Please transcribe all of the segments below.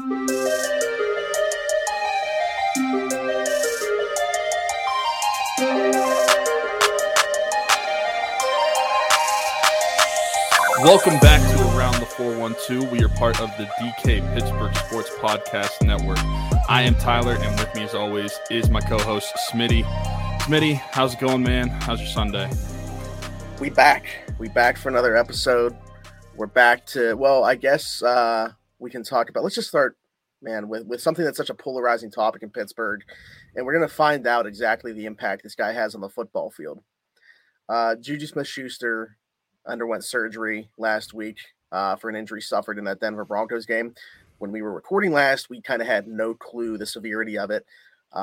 Welcome back to Around the 412. We are part of the DK Pittsburgh Sports Podcast Network. I am Tyler, and with me as always is my co-host Smitty. Smitty, how's it going, man? How's your Sunday? We back for another episode. We're back to, well, I guess we can talk about, let's just start, man, with something that's such a polarizing topic in Pittsburgh, and we're going to find out exactly the impact this guy has on the football field. Juju Smith-Schuster underwent surgery last week for an injury suffered in that Denver Broncos game. When we were recording last, we kind of had no clue the severity of it.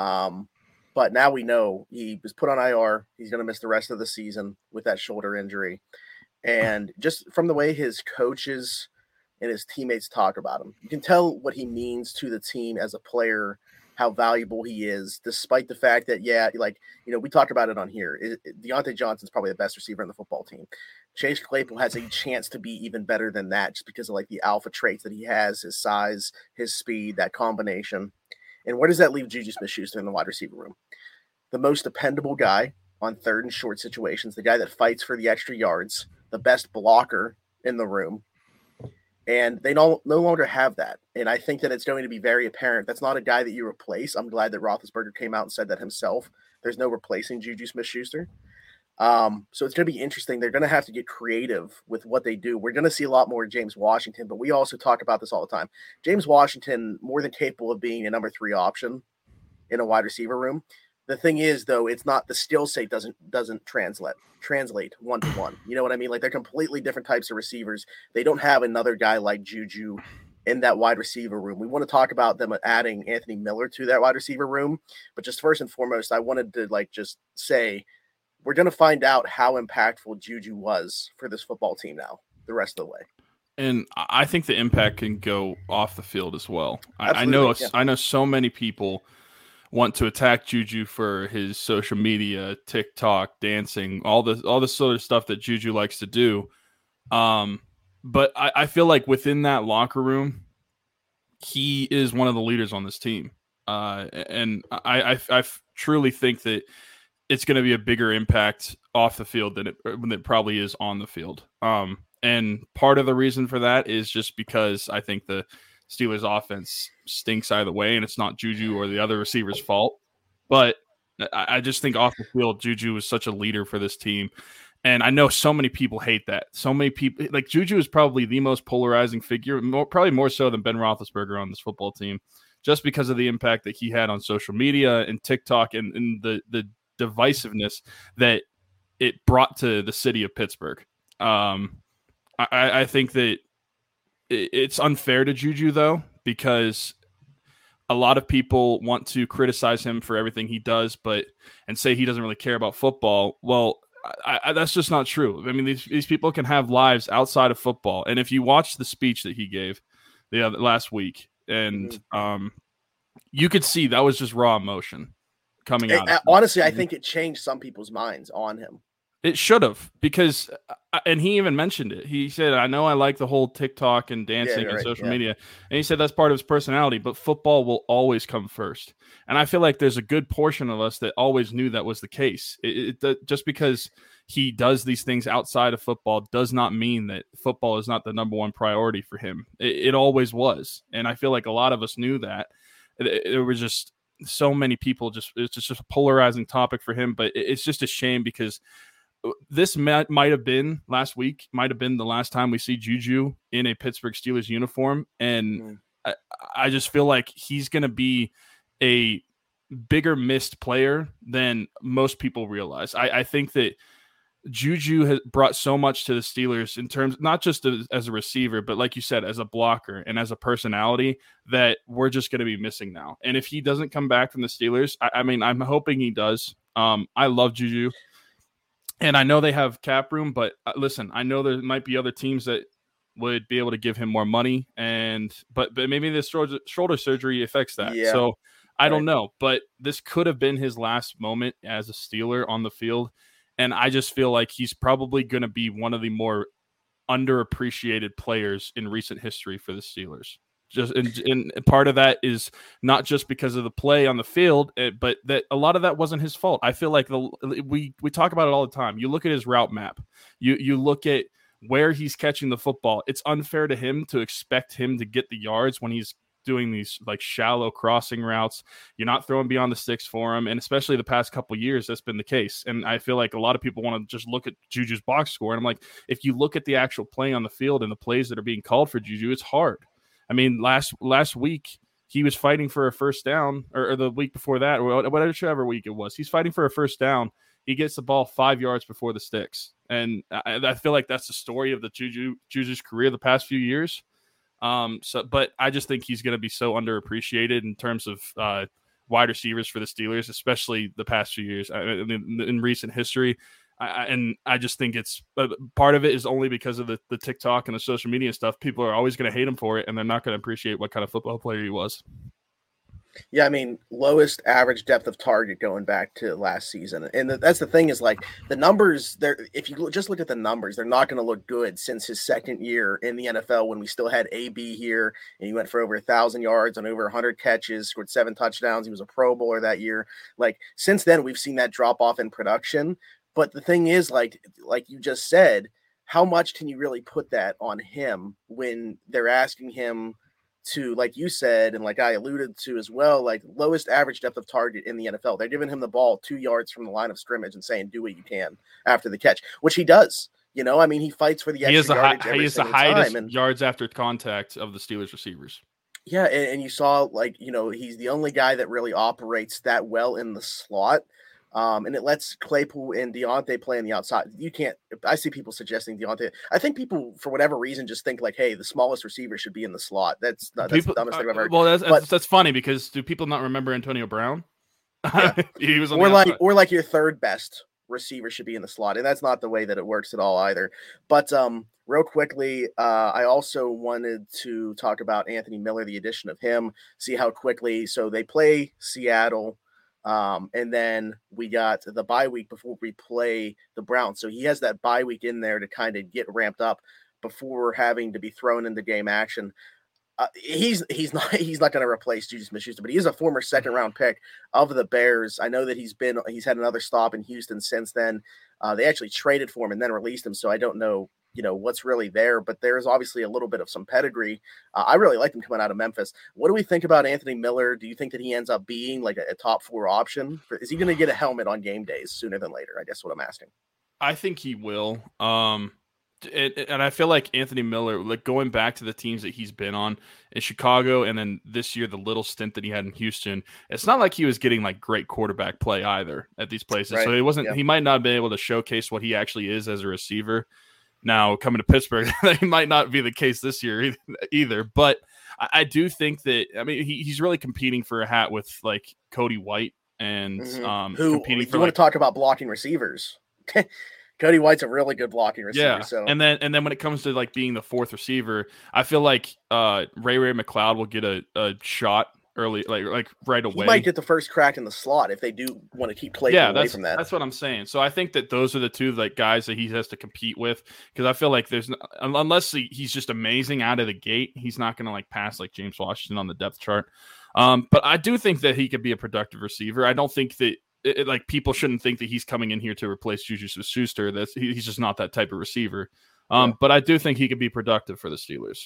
But now we know he was put on IR. He's going to miss the rest of the season with that shoulder injury. And just from the way his coaches and his teammates talk about him, you can tell what he means to the team as a player, how valuable he is, despite the fact that, we talk about it on here. Deontay Johnson's probably the best receiver in the football team. Chase Claypool has a chance to be even better than that just because of the alpha traits that he has, his size, his speed, that combination. And where does that leave Juju Smith-Schuster in the wide receiver room? The most dependable guy on third and short situations, the guy that fights for the extra yards, the best blocker in the room. And they no longer have that. And I think that it's going to be very apparent. That's not a guy that you replace. I'm glad that Roethlisberger came out and said that himself. There's no replacing Juju Smith-Schuster. So it's going to be interesting. They're going to have to get creative with what they do. We're going to see a lot more James Washington, but we also talk about this all the time. James Washington, more than capable of being a number 3 option in a wide receiver room. The thing is, though, it's not the skill set doesn't translate one-to-one. You know what I mean? They're completely different types of receivers. They don't have another guy like Juju in that wide receiver room. We want to talk about them adding Anthony Miller to that wide receiver room. But just first and foremost, I wanted to just say, we're going to find out how impactful Juju was for this football team now, the rest of the way. And I think the impact can go off the field as well. I know so many people want to attack Juju for his social media, TikTok, dancing, all this sort of stuff that Juju likes to do. But I feel like within that locker room, he is one of the leaders on this team. And I truly think that it's going to be a bigger impact off the field than it probably is on the field. And part of the reason for that is just because I think the Steelers offense stinks either way, and it's not Juju or the other receiver's fault. But I just think off the field, Juju is such a leader for this team. And I know so many people hate that. So many people, Juju is probably the most polarizing figure, probably more so than Ben Roethlisberger on this football team, just because of the impact that he had on social media and TikTok and the divisiveness that it brought to the city of Pittsburgh. I think that it's unfair to Juju, though, because a lot of people want to criticize him for everything he does, and say he doesn't really care about football. Well, that's just not true. I mean, these people can have lives outside of football. And if you watch the speech that he gave last week, and you could see that was just raw emotion coming out. Honestly, I think it changed some people's minds on him. It should have, because, and he even mentioned it. He said, I know I like the whole TikTok and dancing and social media. And he said that's part of his personality, but football will always come first. And I feel like there's a good portion of us that always knew that was the case. Just because he does these things outside of football does not mean that football is not the number one priority for him. It always was. And I fhave a lot of us knew that. There were just so many people, it's just a polarizing topic for him. But it's just a shame, because this might have been the last time we see Juju in a Pittsburgh Steelers uniform. And I just feel like he's going to be a bigger missed player than most people realize. I think that Juju has brought so much to the Steelers in terms, not just as a receiver, but like you said, as a blocker and as a personality, that we're just going to be missing now. And if he doesn't come back from the Steelers, I'm hoping he does. I love Juju. And I know they have cap room, but listen, I know there might be other teams that would be able to give him more money, but maybe this shoulder surgery affects that. Yeah. So I don't know, but this could have been his last moment as a Steeler on the field. And I just feel like he's probably going to be one of the more underappreciated players in recent history for the Steelers. And part of that is not just because of the play on the field, but that a lot of that wasn't his fault. I feel like we talk about it all the time. You look at his route map. You look at where he's catching the football. It's unfair to him to expect him to get the yards when he's doing these like shallow crossing routes. You're not throwing beyond the sticks for him, and especially the past couple of years that's been the case. And I feel like a lot of people want to just look at Juju's box score, and I'm like, if you look at the actual play on the field and the plays that are being called for Juju, it's hard. I mean, last week he was fighting for a first down, or the week before that, or whichever week it was, he's fighting for a first down. He gets the ball 5 yards before the sticks, and I feel like that's the story of the Juju's career the past few years. But I just think he's going to be so underappreciated in terms of wide receivers for the Steelers, especially the past few years in recent history. And I just think it's part of it is only because of the TikTok and the social media stuff. People are always going to hate him for it, and they're not going to appreciate what kind of football player he was. Yeah, I mean, lowest average depth of target going back to last season. And that's the thing is, like, the numbers, if you just look at the numbers, they're not going to look good since his second year in the NFL when we still had AB here, and he went for over 1,000 yards and over 100 catches, scored 7 touchdowns. He was a Pro Bowler that year. Like, since then, we've seen that drop off in production. But the thing is, like you just said, how much can you really put that on him when they're asking him to, like you said, and like I alluded to as well, like lowest average depth of target in the NFL. They're giving him the ball 2 yards from the line of scrimmage and saying, do what you can after the catch, which he does. You know, I mean, he fights for the extra yardage every single time. He is the highest yards after contact of the Steelers receivers. Yeah, and you saw, like, you know, he's the only guy that really operates that well in the slot. And it lets Claypool and Deontay play on the outside. You can't. I see people suggesting Deontay. I think people, for whatever reason, just think like, "Hey, the smallest receiver should be in the slot." That's the dumbest thing I've heard. Well, that's funny because do people not remember Antonio Brown? Yeah. He was on or like your third best receiver should be in the slot, and that's not the way that it works at all either. But real quickly, I also wanted to talk about Anthony Miller, the addition of him. See how quickly. So they play Seattle. And then we got the bye week before we play the Browns. So he has that bye week in there to kind of get ramped up before having to be thrown into game action. He's not going to replace Juju Smith-Schuster, but he is a former second round pick of the Bears. I know that he's had another stop in Houston since then. They actually traded for him and then released him. So I don't know, you know, what's really there, but there is obviously a little bit of some pedigree. I really like him coming out of Memphis. What do we think about Anthony Miller? Do you think that he ends up being like a top 4 option? Is he going to get a helmet on game days sooner than later? I guess what I'm asking. I think he will. And I feel like Anthony Miller, like going back to the teams that he's been on in Chicago, and then this year, the little stint that he had in Houston, it's not like he was getting like great quarterback play either at these places. Right. So it wasn't, He might not have been able to showcase what he actually is as a receiver. Now, coming to Pittsburgh, that might not be the case this year either. But I do think that, I mean, he's really competing for a hat with like Cody White and competing for. You want to talk about blocking receivers? Cody White's a really good blocking receiver. Yeah. So and then when it comes to like being the fourth receiver, I feel like Ray McLeod will get a shot early, like right away. He might get the first crack in the slot if they do want to keep Claypool away from that. That's what I'm saying. So I think that those are the two like guys that he has to compete with, because I feel like unless he's just amazing out of the gate, he's not going to like pass like James Washington on the depth chart. But I do think that he could be a productive receiver. I don't think that like people shouldn't think that he's coming in here to replace Juju Smith-Schuster. He's just not that type of receiver. But I do think he could be productive for the Steelers.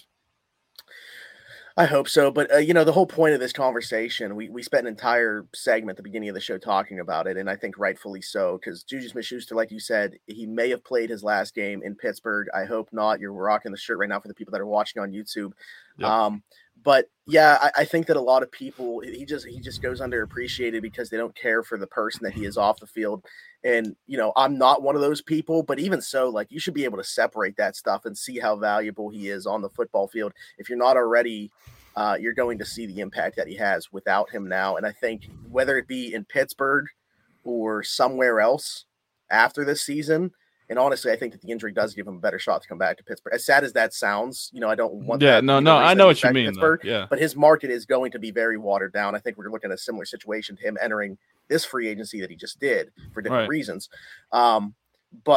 I hope so. But, you know, the whole point of this conversation, we spent an entire segment at the beginning of the show talking about it, and I think rightfully so, because Juju Smith-Schuster, like you said, he may have played his last game in Pittsburgh. I hope not. You're rocking the shirt right now for the people that are watching on YouTube. Yep. But yeah, I think that a lot of people, he just goes underappreciated because they don't care for the person that he is off the field. And, you know, I'm not one of those people, but even so, like, you should be able to separate that stuff and see how valuable he is on the football field. If you're not already, you're going to see the impact that he has without him now. And I think whether it be in Pittsburgh or somewhere else after this season, and honestly, I think that the injury does give him a better shot to come back to Pittsburgh. As sad as that sounds, you know, I don't want that. No, I know what you mean. Yeah. But his market is going to be very watered down. I think we're looking at a similar situation to him entering this free agency that he just did for different reasons. But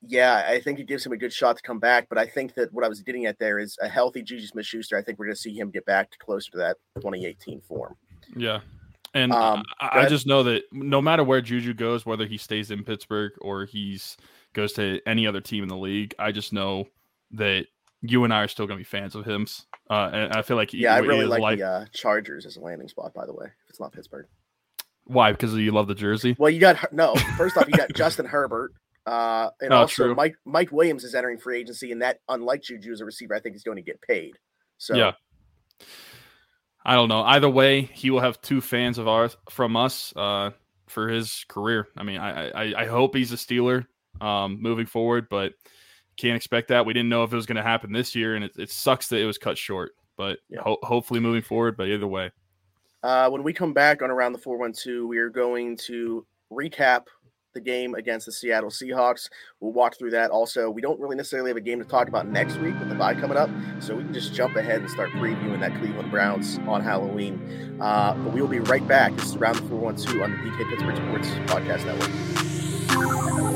Yeah, I think it gives him a good shot to come back, but I think that what I was getting at there is a healthy Juju Smith-Schuster. I think we're going to see him get back to closer to that 2018 form. Yeah. And I just know that no matter where Juju goes, whether he stays in Pittsburgh or goes to any other team in the league, I just know that you and I are still going to be fans of him. And I feel like I really like the Chargers as a landing spot, by the way, if it's not Pittsburgh. Why? Because you love the jersey? Well, first off, you got Justin Herbert. And also true. Mike Williams is entering free agency, and that, unlike Juju as a receiver, I think he's going to get paid. So yeah, I don't know. Either way, he will have 2 fans from us for his career. I mean, I hope he's a Steeler moving forward, but can't expect that. We didn't know if it was going to happen this year, and it sucks that it was cut short. But hopefully moving forward. But either way, when we come back on Around the 412, we are going to recap the game against the Seattle Seahawks. We'll walk through that. Also, we don't really necessarily have a game to talk about next week with the bye coming up, so we can just jump ahead and start previewing that Cleveland Browns on Halloween. But we will be right back. This is Around the 412 on the DK Pittsburgh Sports Podcast Network.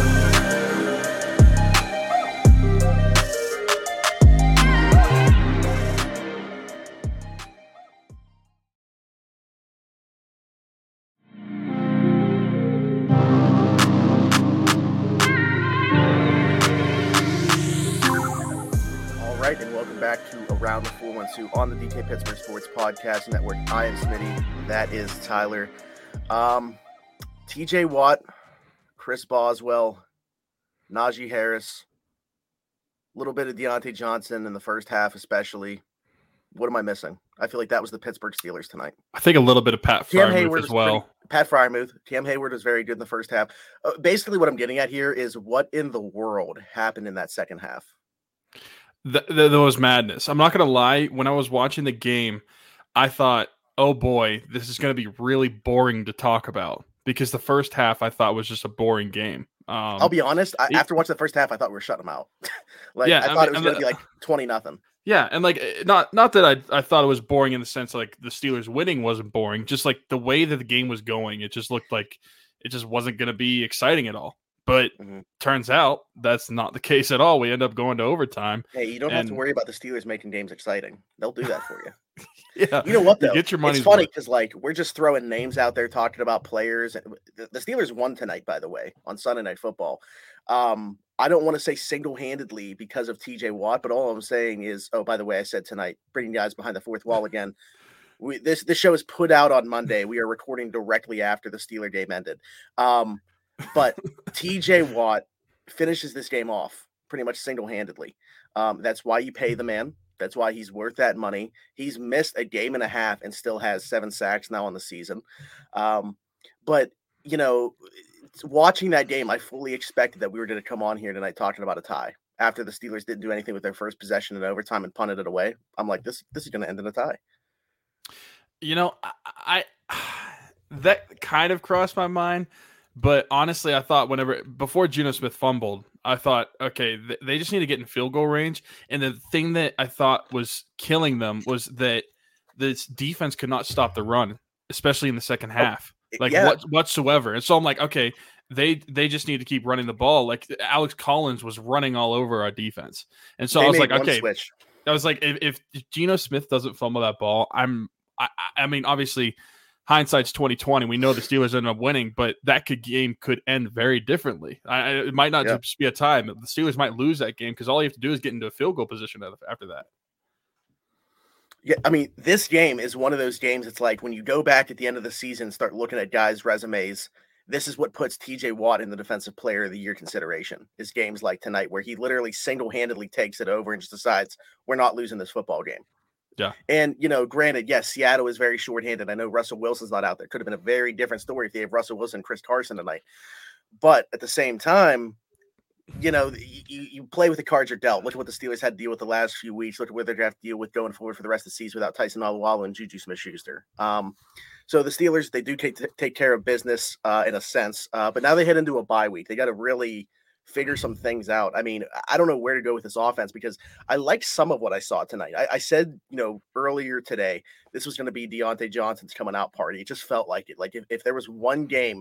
Back to Around the 412 on the DK Pittsburgh Sports Podcast Network. I am Smitty. That is Tyler. TJ Watt, Chris Boswell, Najee Harris, a little bit of Deontay Johnson in the first half, especially. What am I missing? I feel like that was the Pittsburgh Steelers tonight. I think a little bit of Pat Freiermuth as well. Pat Freiermuth. Cam Hayward was very good in the first half. Basically, what I'm getting at here is what in the world happened in that second half? There was madness. I'm not going to lie. When I was watching the game, I thought, oh boy, this is going to be really boring to talk about, because the first half I thought was just a boring game. I'll be honest. After watching the first half, I thought we were shutting them out. I thought it was going to be like 20-0. Yeah, and not that I thought it was boring in the sense like the Steelers winning wasn't boring. Just like the way that the game was going, it just looked like it just wasn't going to be exciting at all. But turns out that's not the case at all. We end up going to overtime. Hey, you don't have to worry about the Steelers making games exciting. They'll do that for you. Yeah. You know what, though? Get your money's It's funny because, we're just throwing names out there talking about players. The Steelers won tonight, by the way, on Sunday Night Football. I don't want to say single-handedly because of TJ Watt, but all I'm saying is, oh, by the way, I said tonight, bringing guys behind the fourth wall again. This show is put out on Monday. We are recording directly after the Steeler game ended. But TJ Watt finishes this game off pretty much single-handedly. That's why you pay the man. That's why he's worth that money. He's missed a game and a half and still has 7 sacks now on the season. But, watching that game, I fully expected that we were going to come on here tonight talking about a tie. After the Steelers didn't do anything with their first possession in overtime and punted it away, I'm like, this is going to end in a tie. I that kind of crossed my mind. But honestly, I thought before Geno Smith fumbled, I thought, okay, they just need to get in field goal range. And the thing that I thought was killing them was that this defense could not stop the run, especially in the second half, whatsoever. And so I'm like, okay, they just need to keep running the ball. Like Alex Collins was running all over our defense. And so I was like, okay, switch. I was like, if Geno Smith doesn't fumble that ball, I mean, obviously, hindsight's 2020. We know the Steelers ended up winning, but that game could end very differently. It might not just be a tie. The Steelers might lose that game because all you have to do is get into a field goal position after that. Yeah, I mean, this game is one of those games. It's like when you go back at the end of the season, start looking at guys' resumes. This is what puts TJ Watt in the Defensive Player of the Year consideration. Is games like tonight where he literally single-handedly takes it over and just decides we're not losing this football game. Yeah. And, granted, yes, Seattle is very shorthanded. I know Russell Wilson's not out there. Could have been a very different story if they have Russell Wilson and Chris Carson tonight. But at the same time, you play with the cards you're dealt. Look at what the Steelers had to deal with the last few weeks. Look at what they're going to have to deal with going forward for the rest of the season without Tyson Alualu and Juju Smith-Schuster. So the Steelers, they do take care of business in a sense. But now they head into a bye week. They got to really figure some things out. I mean, I don't know where to go with this offense because I like some of what I saw tonight. I said, earlier today, this was going to be Deontay Johnson's coming out party. It just felt like it. Like if there was one game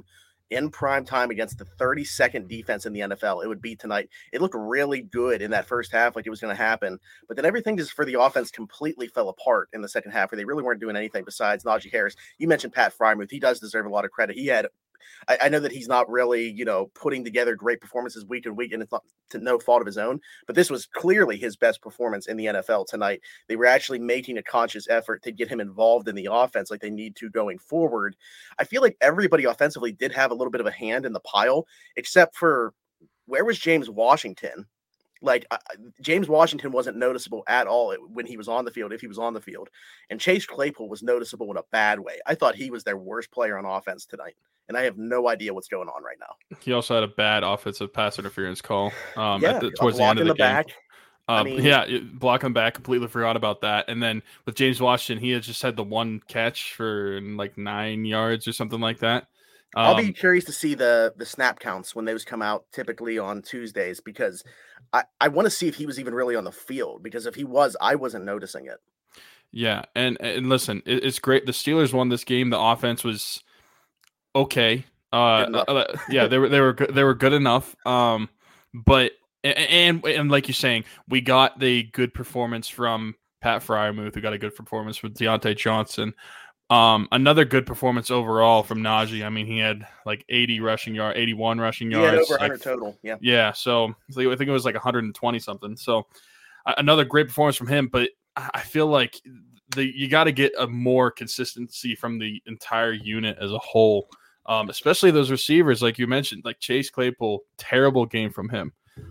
in prime time against the 32nd defense in the NFL, it would be tonight. It looked really good in that first half, like it was going to happen. But then everything just for the offense completely fell apart in the second half, where they really weren't doing anything besides Najee Harris. You mentioned Pat Freiermuth. He does deserve a lot of credit. He had I know that he's not really, putting together great performances week in week, and it's not to no fault of his own, but this was clearly his best performance in the NFL tonight. They were actually making a conscious effort to get him involved in the offense like they need to going forward. I feel like everybody offensively did have a little bit of a hand in the pile, except for where was James Washington? Like James Washington wasn't noticeable at all when he was on the field, if he was on the field. And Chase Claypool was noticeable in a bad way. I thought he was their worst player on offense tonight. And I have no idea what's going on right now. He also had a bad offensive pass interference call towards the end of the game. Back. Blocking back, completely forgot about that. And then with James Washington, he had just had the one catch for like 9 yards or something like that. I'll be curious to see the snap counts when those come out typically on Tuesdays, because I want to see if he was even really on the field, because if he was, I wasn't noticing it. Yeah, and listen, it's great. The Steelers won this game. The offense was okay. Yeah, they were good enough. But like you're saying, we got the good performance from Pat Freiermuth. We got a good performance from Deontay Johnson. Another good performance overall from Najee. I mean, he had like 81 rushing yards. He had over 100 total. Yeah. Yeah. So I think it was like 120 something. So another great performance from him. But I feel like you got to get a more consistency from the entire unit as a whole, especially those receivers, like you mentioned, like Chase Claypool. Terrible game from him.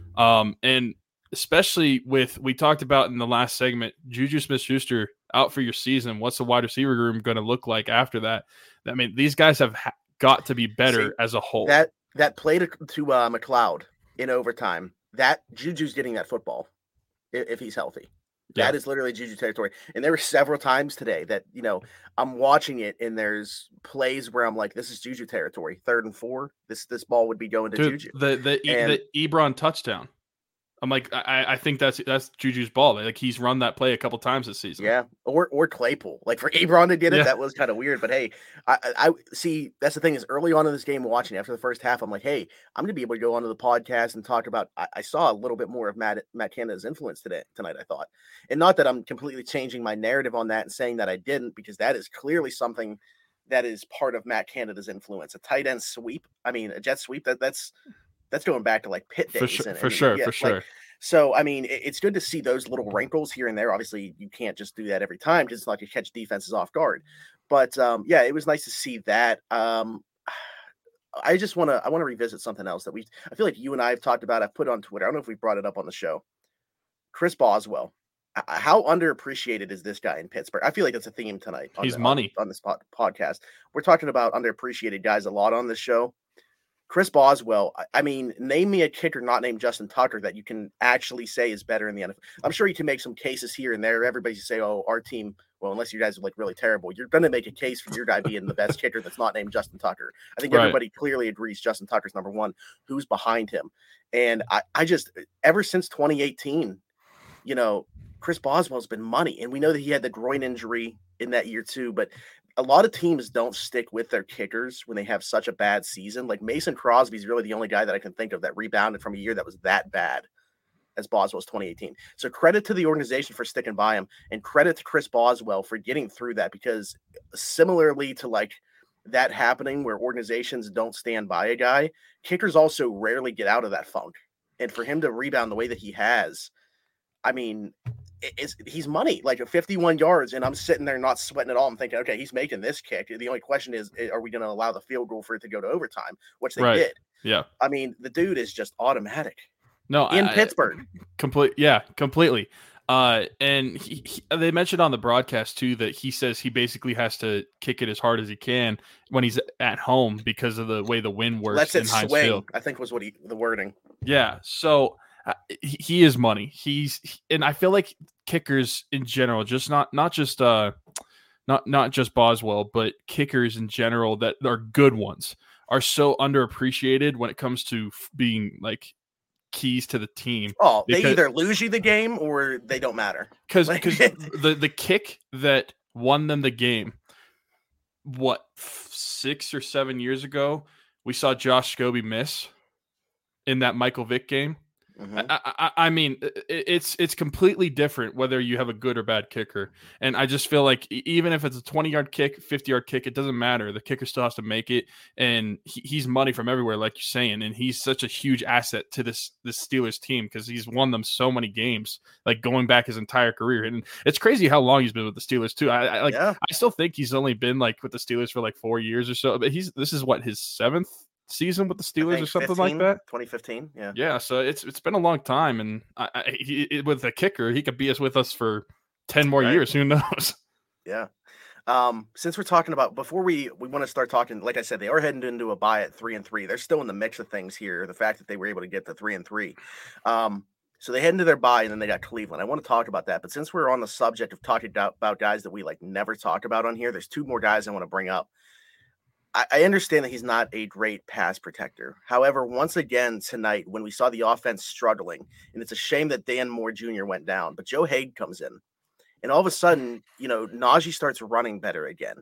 And especially we talked about in the last segment, Juju Smith-Schuster out for your season. What's the wide receiver room going to look like after that? I mean, these guys have got to be better as a whole. That play to McLeod in overtime, that Juju's getting that football if he's healthy. Yeah. That is literally Juju territory. And there were several times today that, I'm watching it and there's plays where I'm like, this is Juju territory. 3rd and 4, this ball would be going to Juju. The Ebron touchdown. I'm like, I think that's Juju's ball. Like he's run that play a couple times this season. Yeah, or Claypool. Like for Ebron to get it, that was kind of weird. But hey, I see. That's the thing is early on in this game, watching after the first half, I'm like, hey, I'm gonna be able to go onto the podcast and talk about. I saw a little bit more of Matt Canada's influence tonight. I thought, and not that I'm completely changing my narrative on that and saying that I didn't, because that is clearly something that is part of Matt Canada's influence. A tight end sweep. I mean, a jet sweep. That's going back to like Pitt days. For sure. So, I mean, it's good to see those little wrinkles here and there. Obviously, you can't just do that every time because it's not going to catch defenses off guard. But, it was nice to see that. I want to revisit something else that I feel like you and I have talked about. I've put on Twitter. I don't know if we brought it up on the show. Chris Boswell. How underappreciated is this guy in Pittsburgh? I feel like that's a theme tonight. He's money on this podcast. We're talking about underappreciated guys a lot on this show. Chris Boswell, I mean, name me a kicker not named Justin Tucker that you can actually say is better in the NFL. I'm sure you can make some cases here and there. Everybody say, oh, our team, well, unless you guys are like really terrible, you're going to make a case for your guy being the best kicker that's not named Justin Tucker. I think everybody clearly agrees Justin Tucker's number one. Who's behind him? And I just, ever since 2018, Chris Boswell's been money. And we know that he had the groin injury in that year too, but a lot of teams don't stick with their kickers when they have such a bad season. Like Mason Crosby's really the only guy that I can think of that rebounded from a year that was that bad as Boswell's 2018. So credit to the organization for sticking by him, and credit to Chris Boswell for getting through that, because similarly to like that happening where organizations don't stand by a guy, kickers also rarely get out of that funk. And for him to rebound the way that he has, I mean, he's money, like 51 yards, and I'm sitting there not sweating at all. I'm thinking, okay, he's making this kick. The only question is, are we going to allow the field goal for it to go to overtime, which they did. Yeah. I mean, the dude is just automatic. No, in Pittsburgh. Completely. And they mentioned on the broadcast too that he says he basically has to kick it as hard as he can when he's at home because of the way the wind works. Lets it swing, I think was the wording. Yeah. So he is money. And I feel like kickers in general, just not just Boswell, but kickers in general that are good ones are so underappreciated when it comes to being like keys to the team. Oh, they either lose you the game or they don't matter. Because the kick that won them the game, 6 or 7 years ago, We saw Josh Scobie miss in that Michael Vick game. Mm-hmm. I mean, it's completely different whether you have a good or bad kicker. And I just feel like even if it's a 20-yard kick, 50-yard kick, it doesn't matter. The kicker still has to make it. And he's money from everywhere, like you're saying. And he's such a huge asset to this Steelers team because he's won them so many games, like going back his entire career. And it's crazy how long he's been with the Steelers too. I still think he's only been like with the Steelers for like 4 years or so. But this is what, his 7th season with the Steelers or something 15, like that. 2015, yeah. So it's been a long time, and with the kicker, he could be with us for 10 more years. Who knows? Yeah. Since we're talking about, before we want to start talking, like I said, they are heading into a bye at 3-3. They're still in the mix of things here. The fact that they were able to get to 3-3. So they head into their bye, and then they got Cleveland. I want to talk about that, but since we're on the subject of talking about guys that we like never talk about on here, there's 2 more guys I want to bring up. I understand that he's not a great pass protector. However, once again tonight, when we saw the offense struggling, and it's a shame that Dan Moore Jr. went down, but Joe Haig comes in, and all of a sudden, Najee starts running better again.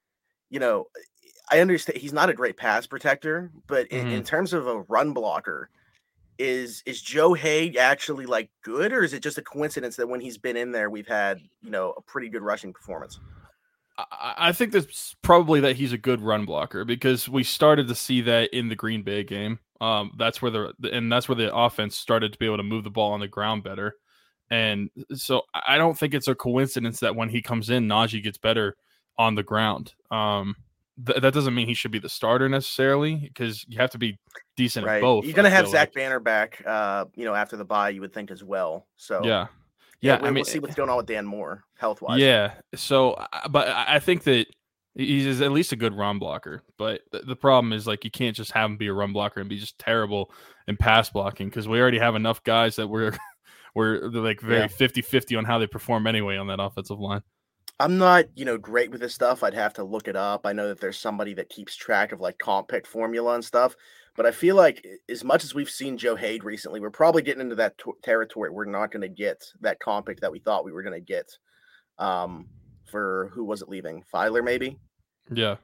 I understand he's not a great pass protector, but in terms of a run blocker, is Joe Haig actually like good, or is it just a coincidence that when he's been in there, we've had, a pretty good rushing performance? I think that's probably that he's a good run blocker because we started to see that in the Green Bay game. That's where the offense started to be able to move the ball on the ground better. And so I don't think it's a coincidence that when he comes in, Najee gets better on the ground. That doesn't mean he should be the starter necessarily because you have to be decent at both. You're going to have Zach Banner back, after the bye, you would think as well. So yeah, we'll see what's going on with Dan Moore health-wise. Yeah, so, but I think that he's at least a good run blocker. But the problem is, like, you can't just have him be a run blocker and be just terrible in pass blocking because we already have enough guys that we're like very 50-50 on how they perform anyway on that offensive line. I'm not, great with this stuff. I'd have to look it up. I know that there's somebody that keeps track of, like, comp pick formula and stuff. But I feel like as much as we've seen Joe Haig recently, we're probably getting into that territory. We're not going to get that comp pick that we thought we were going to get. For who was it leaving? Filer, maybe? Yeah.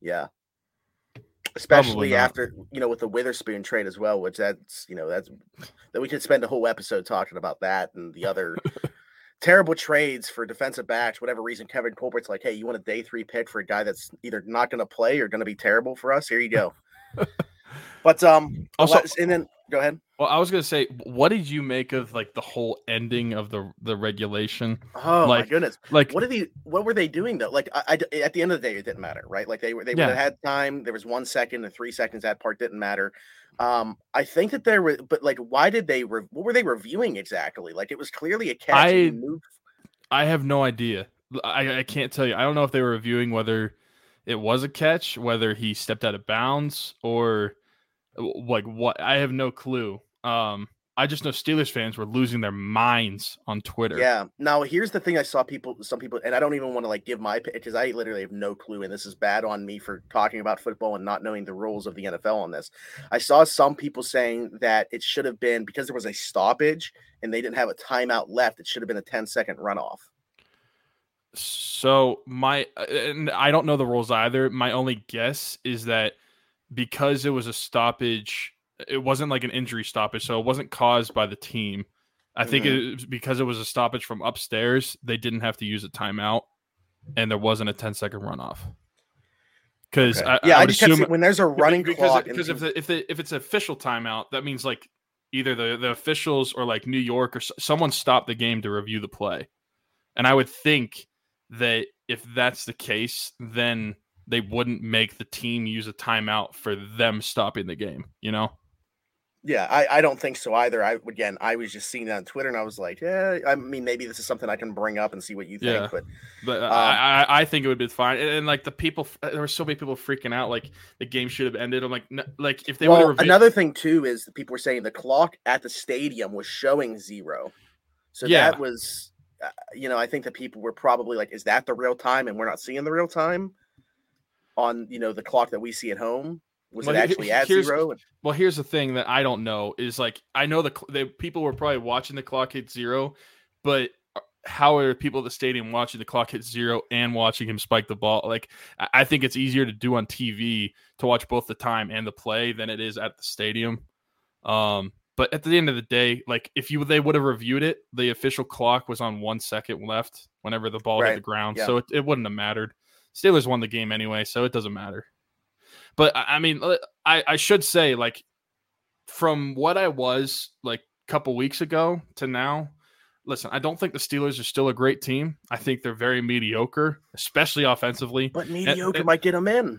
Especially after, with the Witherspoon trade as well, which that's that we could spend a whole episode talking about that and the other terrible trades for defensive backs. Whatever reason, Kevin Colbert's like, hey, you want a day 3 pick for a guy that's either not going to play or going to be terrible for us? Here you go. But also, and then go ahead. Well, I was gonna say, what did you make of like the whole ending of the regulation? Oh my goodness! Like, what were they doing though? Like, I at the end of the day, it didn't matter, right? Like they would have had time. There was 1 second and 3 seconds. That part didn't matter. I think that there were, but like, why did they? What were they reviewing exactly? Like, it was clearly a catch. I have no idea. I can't tell you. I don't know if they were reviewing whether it was a catch, whether he stepped out of bounds, or like what. I have no clue. I just know Steelers fans were losing their minds on Twitter. Yeah. Now, here's the thing. I saw some people, and I don't even want to like give my opinion because I literally have no clue. And this is bad on me for talking about football and not knowing the rules of the NFL on this. I saw some people saying that it should have been because there was a stoppage and they didn't have a timeout left. It should have been a 10-second runoff. So and I don't know the rules either. My only guess is that because it was a stoppage, it wasn't like an injury stoppage, so it wasn't caused by the team. I think it was because it was a stoppage from upstairs, they didn't have to use a timeout, and there wasn't a 10-second runoff. Because I just kept saying, when there's a running clock, because if it's an official timeout, that means like either the officials or like New York or someone stopped the game to review the play, and I would think that if that's the case, then they wouldn't make the team use a timeout for them stopping the game, Yeah, I don't think so either. I was just seeing that on Twitter and I was like, yeah, I mean, maybe this is something I can bring up and see what you think. But I think it would be fine. And like the people, there were so many people freaking out, like the game should have ended. I'm like, no, like if they would have. Another thing too is people were saying the clock at the stadium was showing 0. So that was, I think that people were probably like, is that the real time? And we're not seeing the real time on, the clock that we see at home. Was it actually at 0? Well, here's the thing that I don't know is like I know the people were probably watching the clock hit 0, but how are people at the stadium watching the clock hit 0 and watching him spike the ball? Like, I think it's easier to do on TV to watch both the time and the play than it is at the stadium. But at the end of the day, like if they would have reviewed it, the official clock was on 1 second left whenever the ball hit the ground. Yeah. So it wouldn't have mattered. Steelers won the game anyway, so it doesn't matter. But I mean, I should say, like, from what I was like a couple weeks ago to now, listen, I don't think the Steelers are still a great team. I think they're very mediocre, especially offensively. But mediocre might get them in.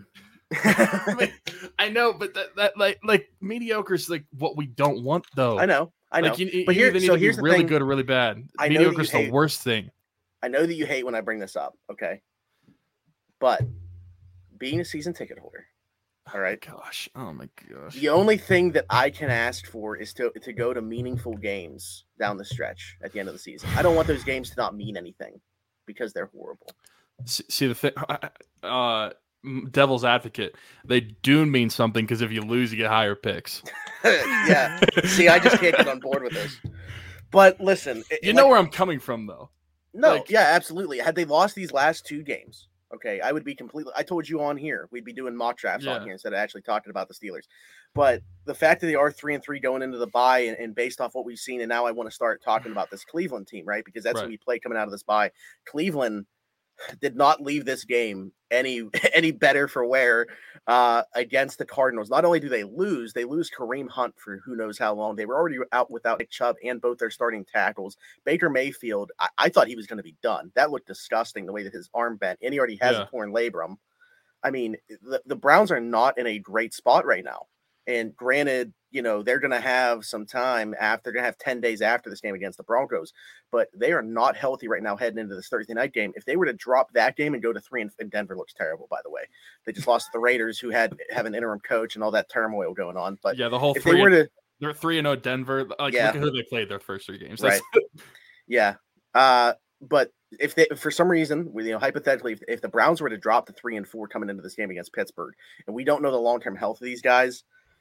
I know, but that like mediocre is like what we don't want, though. I know. Like, but here's the really thing. Good or really bad. Mediocre is the worst thing. I know that you hate when I bring this up, okay? But being a season ticket holder, all right? Oh my gosh. The only thing that I can ask for is to go to meaningful games down the stretch at the end of the season. I don't want those games to not mean anything because they're horrible. See the thing, devil's advocate, they do mean something because if you lose, you get higher picks. Yeah. See, I just can't get on board with this. But listen, you know where I'm coming from, though. No, yeah, absolutely. Had they lost these last 2 games, okay, I would be completely. I told you on here we'd be doing mock drafts on here instead of actually talking about the Steelers. But the fact that they are 3-3 going into the bye, and based off what we've seen, and now I want to start talking about this Cleveland team, right? Because that's who we play coming out of this bye. Cleveland did not leave this game any better for wear against the Cardinals. Not only do they lose Kareem Hunt for who knows how long. They were already out without Nick Chubb and both their starting tackles. Baker Mayfield, I thought he was going to be done. That looked disgusting, the way that his arm bent, and he already has a torn labrum. I mean, the Browns are not in a great spot right now. And granted, you know, they're going to have some time after. They're going to have 10 days after this game against the Broncos, but they are not healthy right now heading into this Thursday night game. If they were to drop that game and go to 3, and Denver looks terrible, by the way. They just lost to the Raiders, who have an interim coach and all that turmoil going on. But yeah, the whole they're 3-0 Denver. Like, look at who they played their first 3 games. Right. Yeah. But if they, for some reason, you know, hypothetically, if the Browns were to drop to 3-4 coming into this game against Pittsburgh, and we don't know the long-term health of these guys,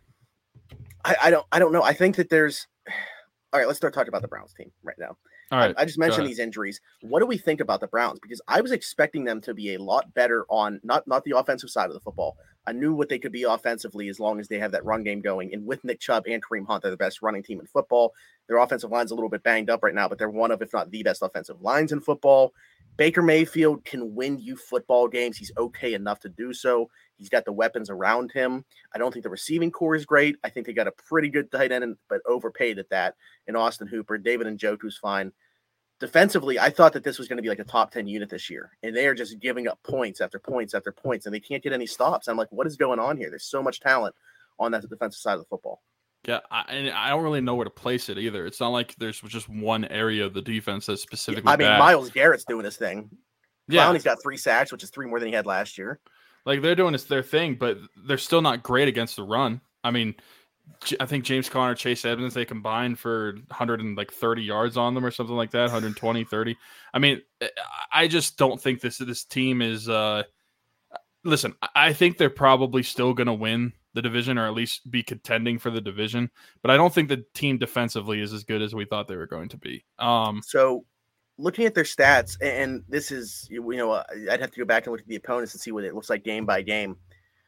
I don't know. I think that there's all right. Let's start talking about the Browns team right now. All right. I just mentioned these injuries. What do we think about the Browns? Because I was expecting them to be a lot better on not the offensive side of the football. I knew what they could be offensively as long as they have that run game going. And with Nick Chubb and Kareem Hunt, they're the best running team in football. Their offensive line's a little bit banged up right now, but they're one of, if not the best offensive lines in football. Baker Mayfield can win you football games. He's okay enough to do so. He's got the weapons around him. I don't think the receiving core is great. I think they got a pretty good tight end, but overpaid at that in Austin Hooper. David Njoku's fine. Defensively, I thought that this was going to be like a top 10 unit this year, and they are just giving up points after points after points, and they can't get any stops. I'm like, what is going on here? There's so much talent on that defensive side of the football. Yeah, and I don't really know where to place it either. It's not like there's just one area of the defense that's specifically bad. Myles Garrett's doing his thing. Yeah, he's got 3 sacks, which is 3 more than he had last year. Like, they're doing their thing, but they're still not great against the run. I mean, I think James Conner, Chase Edmonds, they combined for 130 yards on them or something like that, 120, 30. I mean, I just don't think this team is listen, I think they're probably still going to win the division or at least be contending for the division, but I don't think the team defensively is as good as we thought they were going to be. So looking at their stats, and this is, you know, I'd have to go back and look at the opponents and see what it looks like game by game.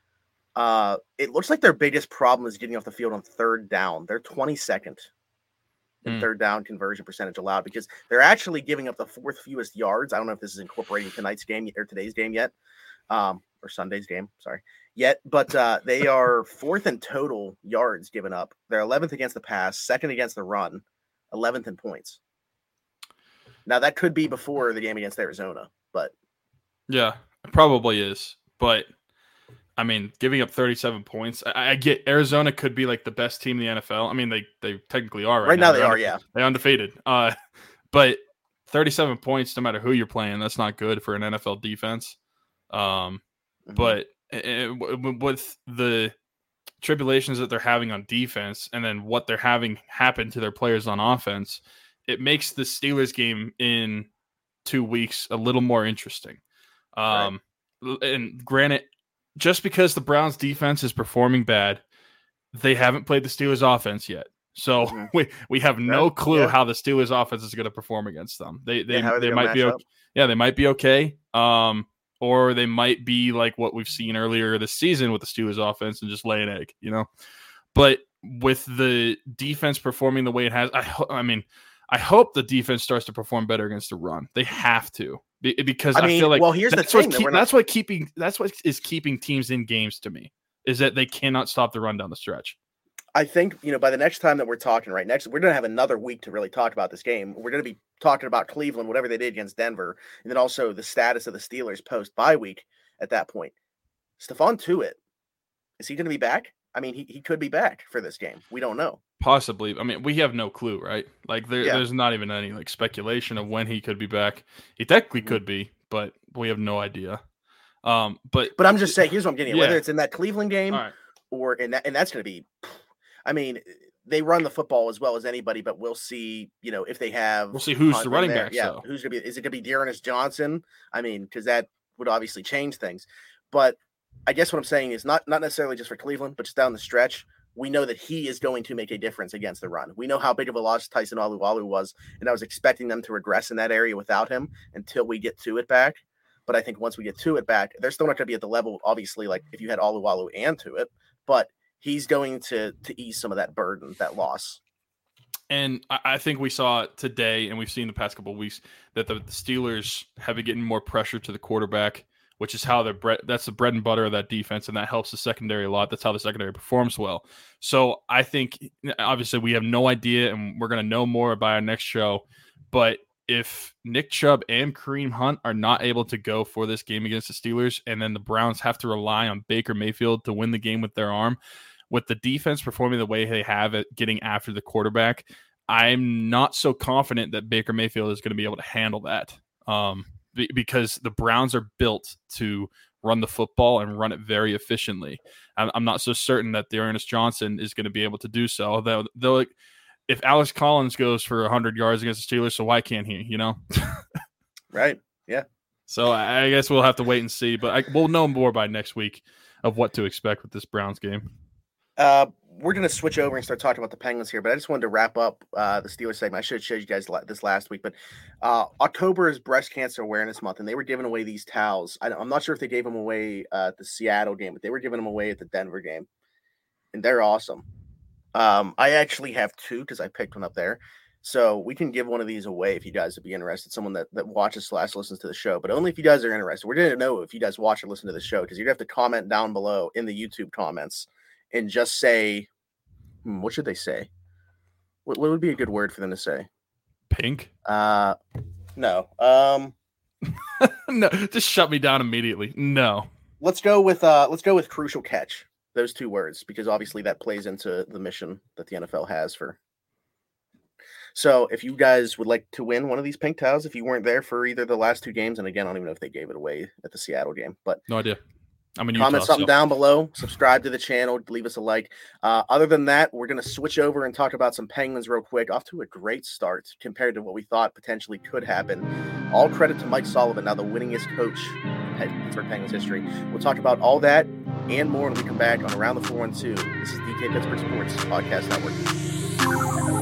It looks like their biggest problem is getting off the field on third down. They're 22nd in third down conversion percentage allowed, because they're actually giving up the 4th fewest yards. I don't know if this is incorporating tonight's game or today's game yet, or Sunday's game. Sorry, yet, but they are 4th in total yards given up. They're 11th against the pass, 2nd against the run, 11th in points. Now that could be before the game against Arizona, but yeah, it probably is. But I mean, giving up 37 points, I get Arizona could be like the best team in the NFL. I mean, they technically are right now. They are, yeah. They're undefeated. But 37 points, no matter who you're playing, that's not good for an NFL defense. But with the tribulations that they're having on defense and then what they're having happen to their players on offense, it makes the Steelers game in 2 weeks a little more interesting. Right. And granted, just because the Browns defense is performing bad, they haven't played the Steelers offense yet. So we have no clue how the Steelers offense is going to perform against them. They might be okay. They might be okay. Or they might be like what we've seen earlier this season with the Steelers offense and just lay an egg, But with the defense performing the way it has, I hope the defense starts to perform better against the run. They have to, because I feel like here's the thing. That's what is keeping teams in games to me, is that they cannot stop the run down the stretch. I think, by the next time that we're talking we're going to have another week to really talk about this game. We're going to be talking about Cleveland, whatever they did against Denver, and then also the status of the Steelers post-bye week at that point. Stephon Tuitt, is he going to be back? I mean, he could be back for this game. We don't know. Possibly. I mean, we have no clue, right? Like there's not even any like speculation of when he could be back. He technically could be, but we have no idea. But I'm just saying, here's what I'm getting at. Whether it's in that Cleveland game or in that, and that's going to be, I mean, they run the football as well as anybody, but we'll see, if they have. We'll see who's the running back. Yeah, who's going to be? Is it going to be Dearness Johnson? I mean, because that would obviously change things. But I guess what I'm saying is not necessarily just for Cleveland, but just down the stretch, we know that he is going to make a difference against the run. We know how big of a loss Tyson Alualu was, and I was expecting them to regress in that area without him until we get Tuitt back. But I think once we get Tuitt back, they're still not going to be at the level, obviously, like if you had Alualu and Tuitt, but he's going to ease some of that burden, that loss. And I think we saw today, and we've seen the past couple of weeks, that the Steelers have been getting more pressure to the quarterback, which is how that's the bread and butter of that defense, and that helps the secondary a lot. That's how the secondary performs well. So I think, obviously, we have no idea, and we're going to know more by our next show. But if Nick Chubb and Kareem Hunt are not able to go for this game against the Steelers, and then the Browns have to rely on Baker Mayfield to win the game with their arm, with the defense performing the way they have at getting after the quarterback, I'm not so confident that Baker Mayfield is going to be able to handle that. Because the Browns are built to run the football and run it very efficiently. I'm not so certain that Dearness Johnson is going to be able to do so. Though, if Alex Collins goes for 100 yards against the Steelers, so why can't he? Right? Yeah. So I guess we'll have to wait and see. But we'll know more by next week of what to expect with this Browns game. We're going to switch over and start talking about the Penguins here, but I just wanted to wrap up the Steelers segment. I should have showed you guys this last week, but October is Breast Cancer Awareness Month, and they were giving away these towels. I'm not sure if they gave them away at the Seattle game, but they were giving them away at the Denver game, and they're awesome. I actually have two because I picked one up there, so we can give one of these away if you guys would be interested, someone that watches / listens to the show, but only if you guys are interested. We're going to know if you guys watch or listen to the show because you're going to have to comment down below in the YouTube comments and just say, what should they say? What would be a good word for them to say? Pink? No. No, just shut me down immediately. No. Let's go with crucial catch. Those two words, because obviously that plays into the mission that the NFL has for. So if you guys would like to win one of these pink towels, if you weren't there for either the last two games, and again, I don't even know if they gave it away at the Seattle game, but no idea. Comment something down below, subscribe to the channel, leave us a like. Other than that, we're going to switch over and talk about some Penguins real quick. Off to a great start compared to what we thought potentially could happen. All credit to Mike Sullivan, now the winningest coach in Pittsburgh Penguins history. We'll talk about all that and more when we come back on Around the 412. This is DK Pittsburgh Sports Podcast Network.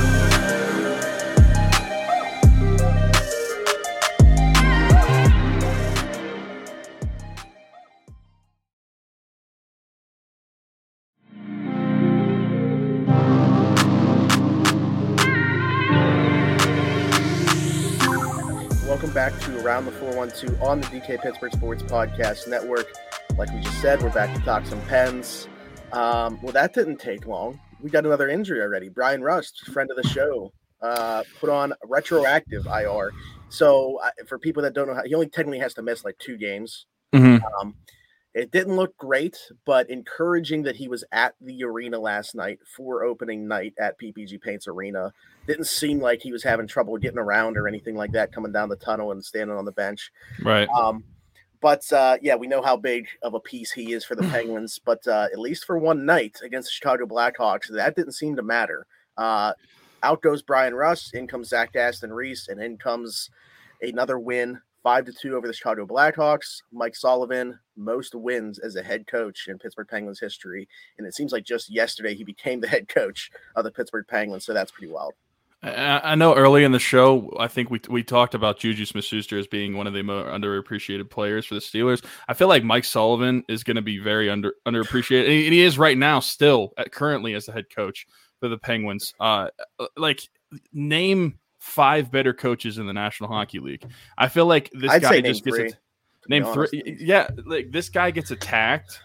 Welcome back to Around the 412 on the DK Pittsburgh Sports Podcast Network. Like we just said, we're back to talk some Pens. Well, that didn't take long. We got another injury already. Brian Rust, friend of the show, put on retroactive IR. So for people that don't know, he only technically has to miss like 2 games. Mm-hmm. It didn't look great, but encouraging that he was at the arena last night for opening night at PPG Paints Arena. Didn't seem like he was having trouble getting around or anything like that, coming down the tunnel and standing on the bench. Right. But we know how big of a piece he is for the Penguins. But at least for one night against the Chicago Blackhawks, that didn't seem to matter. Out goes Brian Rust, in comes Zach Aston Reese, and in comes another win 5-2 over the Chicago Blackhawks. Mike Sullivan, most wins as a head coach in Pittsburgh Penguins history. And it seems like just yesterday he became the head coach of the Pittsburgh Penguins. So that's pretty wild. I know early in the show, I think we talked about Juju Smith-Schuster as being one of the more underappreciated players for the Steelers. I feel like Mike Sullivan is going to be very underappreciated. And he is right now still currently as the head coach for the Penguins. Name 5 better coaches in the National Hockey League. I feel like this guy just gets name 3. Yeah, like this guy gets attacked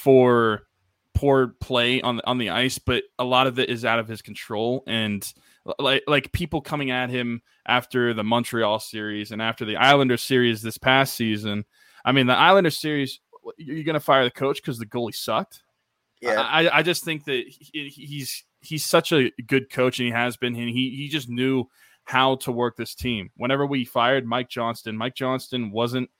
for poor play on the ice, but a lot of it is out of his control. And like people coming at him after the Montreal series and after the Islanders series this past season. I mean, the Islanders series, you're going to fire the coach because the goalie sucked. Yeah, I just think that he's such a good coach, and he has been. And he just knew how to work this team. Whenever we fired Mike Johnston wasn't.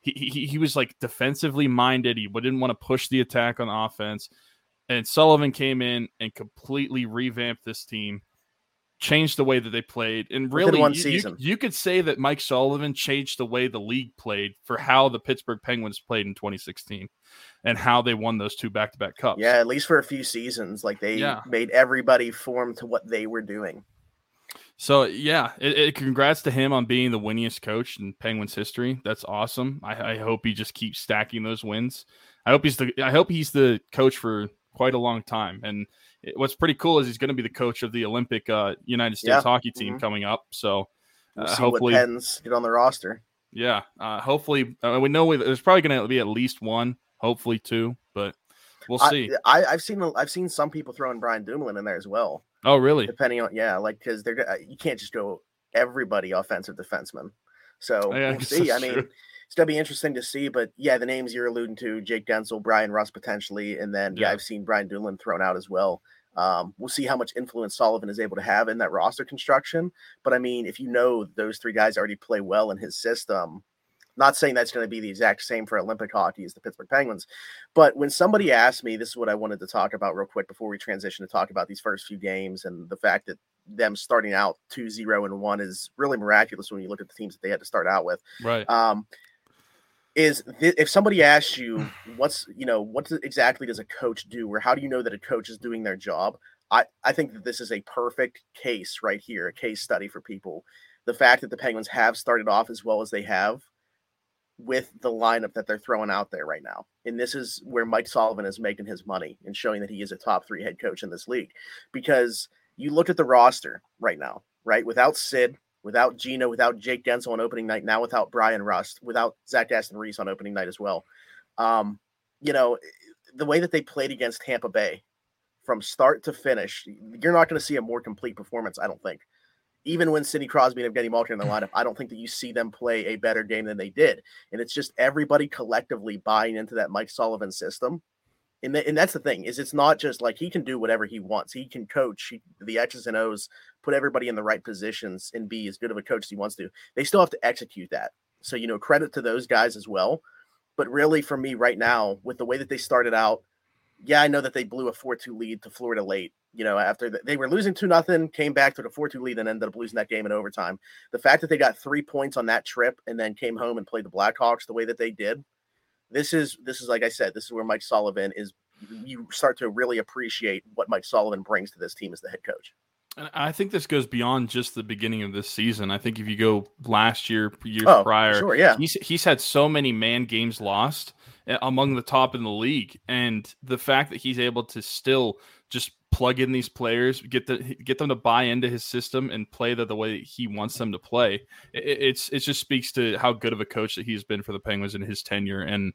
He was like defensively minded. He didn't want to push the attack on offense. And Sullivan came in and completely revamped this team, changed the way that they played. And really, you could say that Mike Sullivan changed the way the league played for how the Pittsburgh Penguins played in 2016 and how they won those 2 back-to-back cups. Yeah, at least for a few seasons. Like they made everybody form to what they were doing. So, yeah, congrats to him on being the winningest coach in Penguins history. That's awesome. I hope he just keeps stacking those wins. I hope he's the coach for quite a long time. And what's pretty cool is he's going to be the coach of the Olympic United States hockey team coming up. So we'll see hopefully what Pens get on the roster. Yeah, hopefully we know there's probably going to be at least 1, hopefully 2, but we'll see. I've seen some people throwing Brian Dumoulin in there as well. Oh, really? Depending on because you can't just go everybody offensive defenseman. So we'll see. I mean, it's gonna be interesting to see. But yeah, the names you're alluding to: Jake Gensel, Brian Rust potentially, and then I've seen Brian Dumoulin thrown out as well. We'll see how much influence Sullivan is able to have in that roster construction. But I mean, if you know those 3 guys already play well in his system. Not saying that's going to be the exact same for Olympic hockey as the Pittsburgh Penguins. But when somebody asked me, this is what I wanted to talk about real quick before we transition to talk about these first few games and the fact that them starting out 2-0-1 is really miraculous when you look at the teams that they had to start out with. Right. If somebody asks you what exactly does a coach do, or how do you know that a coach is doing their job? I think that this is a perfect case right here, a case study for people. The fact that the Penguins have started off as well as they have, with the lineup that they're throwing out there right now. And this is where Mike Sullivan is making his money and showing that he is a top 3 head coach in this league. Because you look at the roster right now, right? Without Sid, without Gino, without Jake Gensel on opening night, now without Brian Rust, without Zach Aston Reese on opening night as well. The way that they played against Tampa Bay from start to finish, you're not going to see a more complete performance, I don't think. Even when Sidney Crosby and Evgeny Malkin in the lineup, I don't think that you see them play a better game than they did. And it's just everybody collectively buying into that Mike Sullivan system. And that's the thing, is it's not just like he can do whatever he wants. He can coach the X's and O's, put everybody in the right positions, and be as good of a coach as he wants to. They still have to execute that. So, credit to those guys as well. But really, for me right now, with the way that they started out, I know that they blew a 4-2 lead to Florida late. After they were losing 2-0, came back to the 4-2 lead and ended up losing that game in overtime. The fact that they got 3 points on that trip and then came home and played the Blackhawks the way that they did, this is like I said, this is where Mike Sullivan is. You start to really appreciate what Mike Sullivan brings to this team as the head coach. And I think this goes beyond just the beginning of this season. I think if you go last year, years prior, sure, yeah. he's had so many man games lost among the top in the league. And the fact that he's able to still just plug in these players, get them to buy into his system and play the way he wants them to play. It just speaks to how good of a coach that he's been for the Penguins in his tenure. And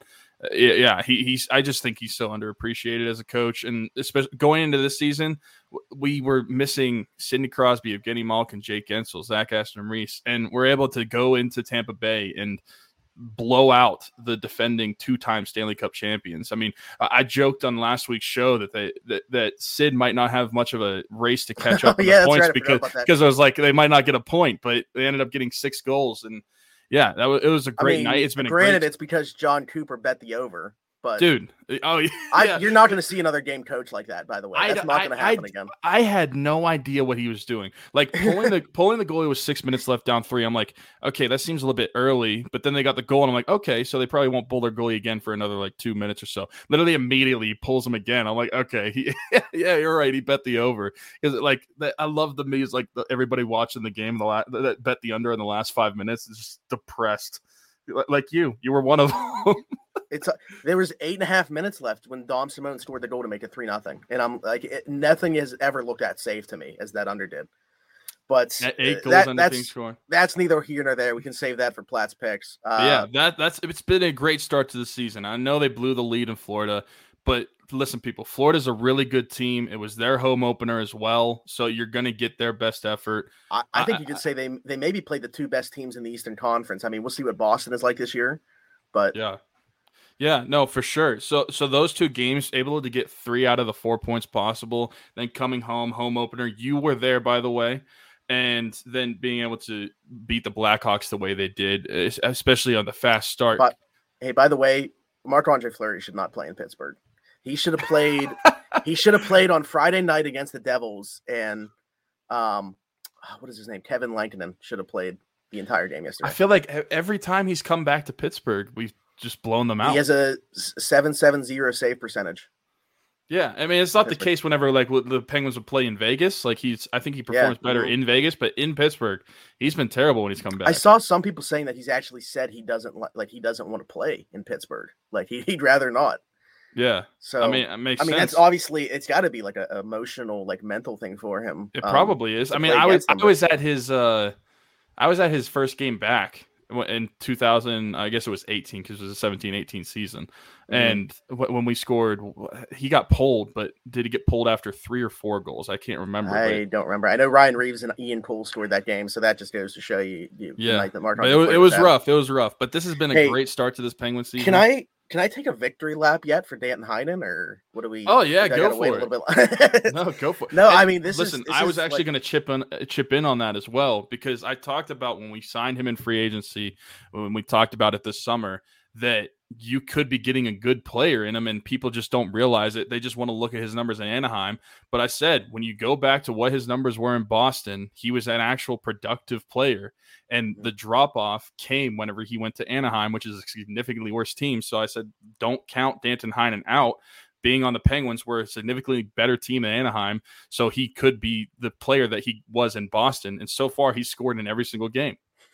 I just think he's so underappreciated as a coach. And especially going into this season, we were missing Sidney Crosby, Evgeny Malkin, Jake Gensel, Zach Aston Reese, and we're able to go into Tampa Bay and blow out the defending 2-time Stanley Cup champions. I mean, I joked on last week's show that Sid might not have much of a race to catch up on the points because I was like, they might not get a point, but they ended up getting 6 goals. And it was a great night. It's been granted, it's because John Cooper bet the over. But dude, oh yeah, you're not going to see another game coach like that. By the way, that's not going to happen again. I had no idea what he was doing. Like pulling the goalie with 6 minutes left, down 3. I'm like, okay, that seems a little bit early. But then they got the goal, and I'm like, okay, so they probably won't pull their goalie again for another like 2 minutes or so. Literally immediately he pulls him again. I'm like, okay, yeah, you're right. He bet the over. Because like I love the memes, like everybody watching the game that bet the under in the last 5 minutes is just depressed. Like you were one of them. There was 8.5 minutes left when Dom Simone scored the goal to make it 3-0, and I'm like, nothing has ever looked that safe to me as that under did. But 8 goals on the team score. That's neither here nor there. We can save that for Platt's picks. It's been a great start to the season. I know they blew the lead in Florida, but listen, people, Florida's a really good team. It was their home opener as well, so you're going to get their best effort. I think you could say they maybe played the two best teams in the Eastern Conference. I mean, we'll see what Boston is like this year, but yeah, no, for sure. So those two games, able to get 3 out of the 4 points possible, then coming home opener. You were there, by the way, and then being able to beat the Blackhawks the way they did, especially on the fast start. But hey, by the way, Marc-Andre Fleury should not play in Pittsburgh. He should have played. He should have played on Friday night against the Devils, and what is his name? Kevin Lankinen should have played the entire game yesterday. I feel like every time he's come back to Pittsburgh, we've just blown them out. He has a .770 save percentage. Yeah, I mean, it's not the case whenever like the Penguins would play in Vegas. Like I think he performs better in Vegas, but in Pittsburgh, he's been terrible when he's come back. I saw some people saying that he's actually said he doesn't want to play in Pittsburgh. Like he'd rather not. Yeah. So I mean, it makes sense. That's obviously it's got to be like an emotional, like mental thing for him. It probably is. I mean, I was at his first game back in 2000. I guess it was 18 because it was a 17-18 season. Mm-hmm. And when we scored, he got pulled, but did he get pulled after 3 or 4 goals? I can't remember. I don't remember. I know Ryan Reeves and Ian Cole scored that game, so that just goes to show you. That Mark. It was rough. It was rough, but this has been a great start to this Penguin season. Can I take a victory lap yet for Danton Heinen, or what do we? Oh yeah, go for it. No, go for it. No, I mean I was actually going to chip in on that as well, because I talked about when we signed him in free agency, when we talked about it this summer, that you could be getting a good player in him, and people just don't realize it. They just want to look at his numbers in Anaheim. But I said, when you go back to what his numbers were in Boston, he was an actual productive player. And the drop-off came whenever he went to Anaheim, which is a significantly worse team. So I said, don't count Danton Heinen out. Being on the Penguins, were a significantly better team than Anaheim, so he could be the player that he was in Boston. And so far, he's scored in every single game.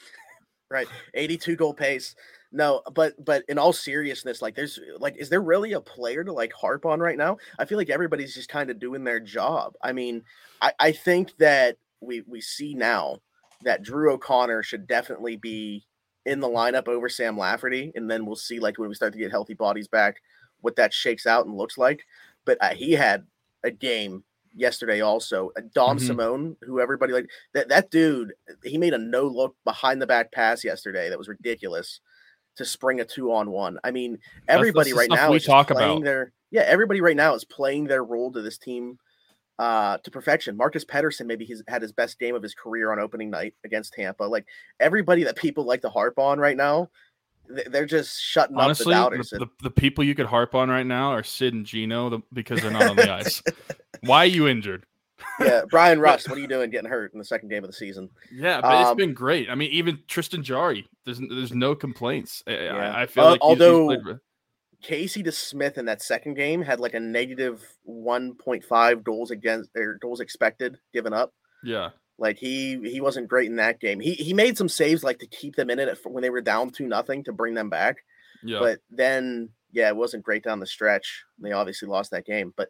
Right, 82-goal pace. No, but in all seriousness, is there really a player to like harp on right now? I feel like everybody's just kind of doing their job. I mean, I think that we see now that Drew O'Connor should definitely be in the lineup over Sam Lafferty, and then we'll see like when we start to get healthy bodies back what that shakes out and looks like. But he had a game yesterday also. Dom Simone, who everybody like that dude, he made a no-look behind the back pass yesterday that was ridiculous to spring a 2-on-1. I mean, everybody right now is playing everybody right now is playing their role to this team to perfection. Marcus Pettersson maybe he's had his best game of his career on opening night against Tampa. Like everybody that people like to harp on right now, they're just shutting up the doubters. The people you could harp on right now are Sid and Gino because they're not on the ice. Why are you injured? Yeah, Brian Rust, what are you doing getting hurt in the second game of the season? Yeah, but it's been great. I mean, even Tristan Jarry, there's no complaints. I feel like although Casey DeSmith in that second game had like a negative 1.5 goals against or goals expected given up. Yeah. Like he wasn't great in that game. He made some saves like to keep them in it when they were down 2-0 to bring them back. Yeah. But then it wasn't great down the stretch. They obviously lost that game. But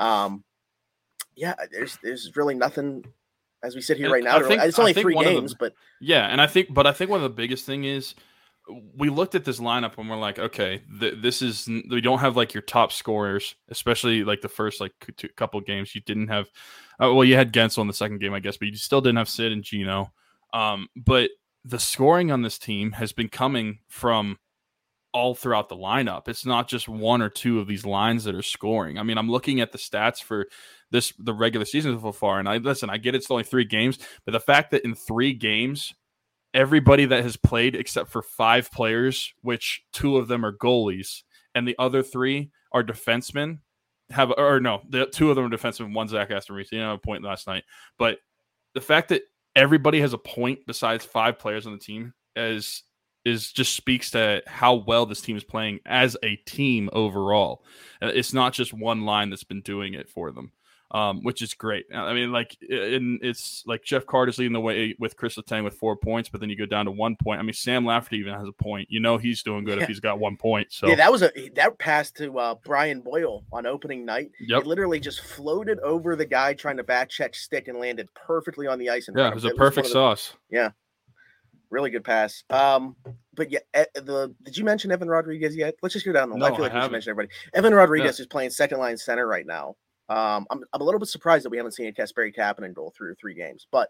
there's really nothing as we sit here right now. It's only 3 games, but yeah, and I think one of the biggest thing is we looked at this lineup and we're like, okay, we don't have like your top scorers, especially like the first like couple of games. You didn't have, you had Gensel in the second game, I guess, but you still didn't have Sid and Gino. But the scoring on this team has been coming from all throughout the lineup. It's not just 1 or 2 of these lines that are scoring. I mean, I'm looking at the stats for the regular season so far, and I get it's only 3 games, but the fact that in 3 games, everybody that has played except for 5 players, which 2 of them are goalies, and the other 3 are defensemen. The 2 of them are defensemen. One Zach Aston-Reese. He didn't have a point last night, but the fact that everybody has a point besides 5 players on the team is just speaks to how well this team is playing as a team overall. It's not just one line that's been doing it for them, which is great. I mean, it's like Jeff Carter's leading the way with Chris Letang with 4 points, but then you go down to 1 point. I mean, Sam Lafferty even has a point. He's doing good if he's got 1 point. So that pass to Brian Boyle on opening night. Yep. It literally just floated over the guy trying to back check stick and landed perfectly on the ice. It was a perfect sauce. Yeah. Really good pass. But yeah, did you mention Evan Rodriguez yet? Let's just go down the line. I feel like we should mention everybody. Evan Rodriguez is playing second line center right now. I'm a little bit surprised that we haven't seen a Kasperi Kapanen goal through 3 games, but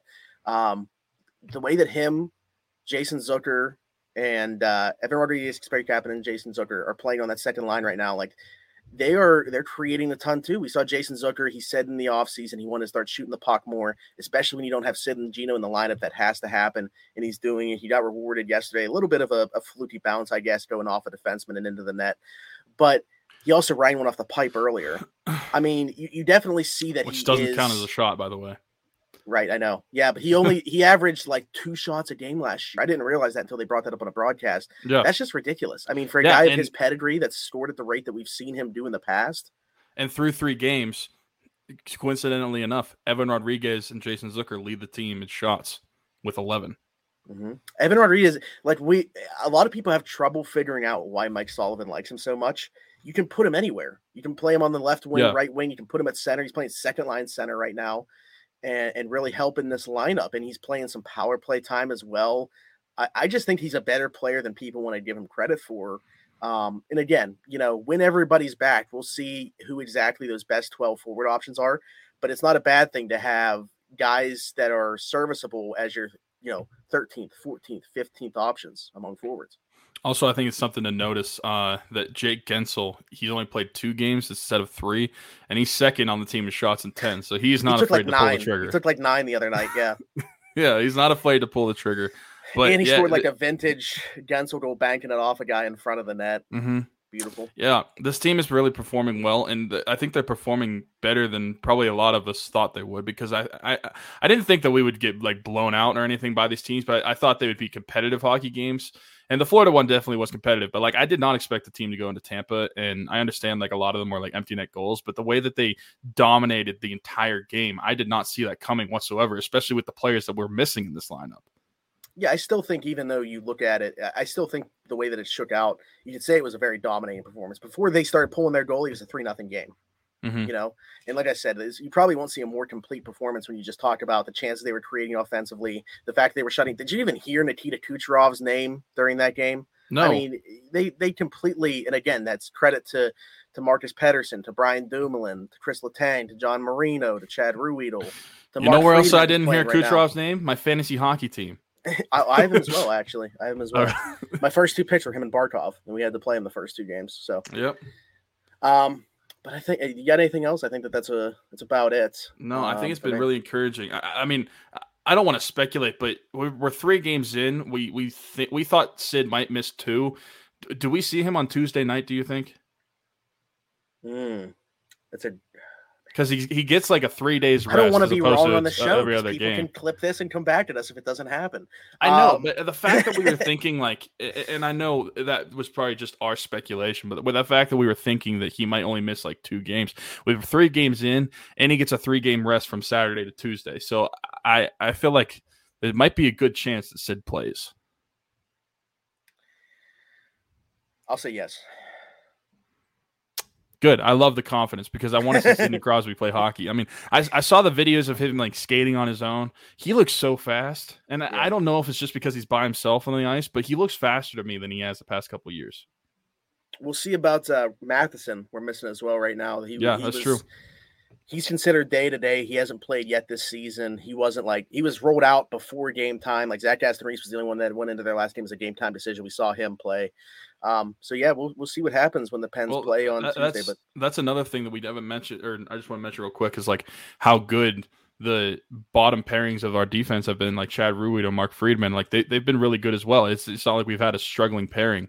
the way that him, Jason Zucker, and Evan Rodriguez, Kasperi Kapanen, and Jason Zucker are playing on that second line right now, like they're creating a ton too. We saw Jason Zucker. He said in the offseason he wanted to start shooting the puck more, especially when you don't have Sid and Gino in the lineup. That has to happen, and he's doing it. He got rewarded yesterday. A little bit of a fluky bounce, I guess, going off a defenseman and into the net, but he also rang one off the pipe earlier. I mean, you definitely see that, which doesn't count as a shot, by the way. Right, I know. Yeah, but he averaged like 2 shots a game last year. I didn't realize that until they brought that up on a broadcast. Yeah. That's just ridiculous. I mean, for a guy of his pedigree that's scored at the rate that we've seen him do in the past. And through 3 games, coincidentally enough, Evan Rodriguez and Jason Zucker lead the team in shots with 11. Mm-hmm. Evan Rodriguez, a lot of people have trouble figuring out why Mike Sullivan likes him so much. You can put him anywhere. You can play him on the left wing, right wing. You can put him at center. He's playing second line center right now. And really helping this lineup. And he's playing some power play time as well. I just think he's a better player than people want to give him credit for. And again, when everybody's back, we'll see who exactly those best 12 forward options are. But it's not a bad thing to have guys that are serviceable as your, 13th, 14th, 15th options among forwards. Also, I think it's something to notice that Jake Gensel, he's only played 2 games instead of 3, and he's second on the team in shots in 10, so he's not afraid to pull the trigger. He took 9 the other night, yeah. Yeah, he's not afraid to pull the trigger. But and he scored a vintage Gensel goal, banking it off a guy in front of the net. Mm-hmm. Beautiful. Yeah, this team is really performing well, and I think they're performing better than probably a lot of us thought they would, because I didn't think that we would get blown out or anything by these teams, but I thought they would be competitive hockey games. And the Florida one definitely was competitive, but I did not expect the team to go into Tampa. And I understand a lot of them were empty net goals, but the way that they dominated the entire game, I did not see that coming whatsoever, especially with the players that we're missing in this lineup. Yeah, I still think, even though you look at it, I still think the way that it shook out, you could say it was a very dominating performance. Before they started pulling their goal, it was a 3-0 game. Mm-hmm. And like I said, you probably won't see a more complete performance when you just talk about the chances they were creating offensively, the fact they were shutting. Did you even hear Nikita Kucherov's name during that game? No. I mean, they completely, and again, that's credit to Marcus Pettersson, to Brian Dumoulin, to Chris Letang, to John Marino, to Chad Ruhwedel. To Mark where Friedman else I didn't hear Kucherov's name? My fantasy hockey team. I have him as well, actually. I have him as well. Right. My first 2 picks were him and Barkov, and we had to play him the first 2 games. So, yep. But I think, you got anything else? I think that's about it. No, I think it's been really encouraging. I mean, I don't want to speculate, but we're 3 games in. We thought Sid might miss 2. Do we see him on Tuesday night, do you think? That's a Because he gets like a 3 days rest. I don't want to be wrong on the show. Every other people game can clip this and come back at us if it doesn't happen. I know, but the fact that we were thinking like, and I know that was probably just our speculation, but with the fact that we were thinking that he might only miss like 2 games, we were 3 games in, and he gets a 3-game rest from Saturday to Tuesday. So I feel like it might be a good chance that Sid plays. I'll say yes. Good. I love the confidence because I want to see Sidney Crosby play hockey. I mean, I saw the videos of him like skating on his own. He looks so fast. And yeah. I don't know if it's just because he's by himself on the ice, but he looks faster to me than he has the past couple of years. We'll see about Matheson. We're missing as well right now. That's true. He's considered day-to-day. He hasn't played yet this season. He was rolled out before game time. Like Zach Aston-Reese was the only one that went into their last game as a game time decision. We saw him play. So yeah, we'll see what happens when the Pens play on Tuesday. But that's another thing that we haven't mentioned, or I just want to mention real quick, is like how good the bottom pairings of our defense have been. Like Chad Ruhwedel, Mark Friedman, like they've been really good as well. It's not like we've had a struggling pairing.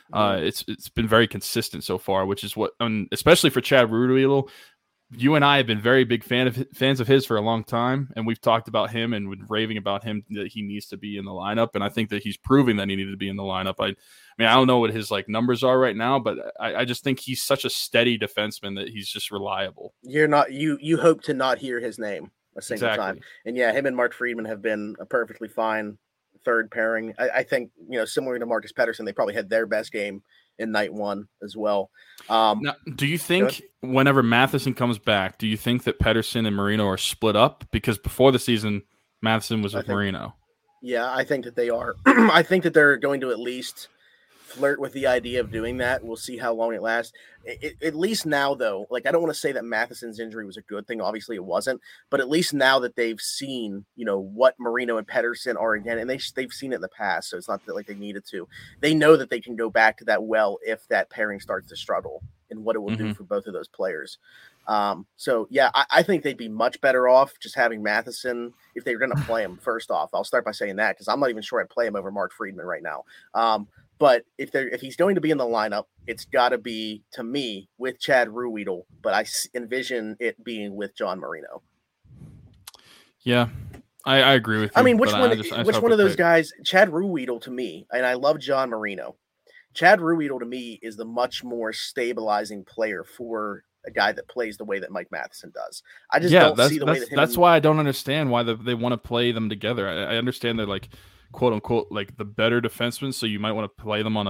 It's been very consistent so far, which is what, especially for Chad Ruhwedel. You and I have been very big fans of his for a long time, and we've talked about him and been raving about him that he needs to be in the lineup, and I think that he's proving that he needed to be in the lineup. I mean, I don't know what his numbers are right now, but I just think he's such a steady defenseman that he's just reliable. You hope to not hear his name a single time, and yeah, him and Mark Friedman have been a perfectly fine third pairing. I think, similar to Marcus Pettersson, they probably had their best game in night one as well. Now, do you think whenever Matheson comes back, do you think that Pettersson and Marino are split up? Because before the season, Matheson was with Marino. Yeah, I think that they are. I think that they're going to at least flirt with the idea of doing that. We'll see how long it lasts. At least now, though, I don't want to say that Matheson's injury was a good thing. Obviously, it wasn't. But at least now that they've seen, what Marino and Pettersson are again, and they've seen it in the past, so it's not that they needed to. They know that they can go back to that well if that pairing starts to struggle, and what it will do for both of those players. So, yeah, I think they'd be much better off just having Matheson if they were going to play him. First off, I'll start by saying that because I'm not even sure I'd play him over Mark Friedman right now. But if he's going to be in the lineup, it's got to be, to me, with Chad Ruhwedel. But I envision it being with John Marino. Yeah, I agree with you. I mean, which one of those guys? Chad Ruhwedel to me, and I love John Marino. Chad Ruhwedel to me is the much more stabilizing player for a guy that plays the way that Mike Matheson does. I just don't see the way that that's why I don't understand why they want to play them together. I understand they're quote unquote the better defensemen, so you might want to play them on